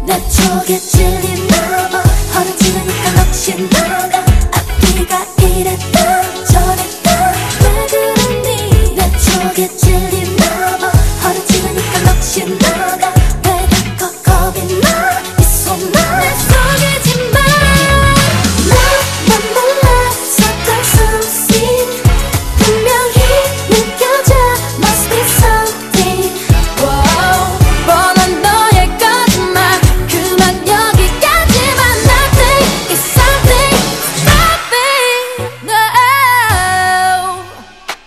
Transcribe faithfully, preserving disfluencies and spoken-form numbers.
내 쪽에 찔린 나와 허락지르니까 넋이 나가 앞뒤가 이랬다 저랬다 왜 그러니 내 쪽에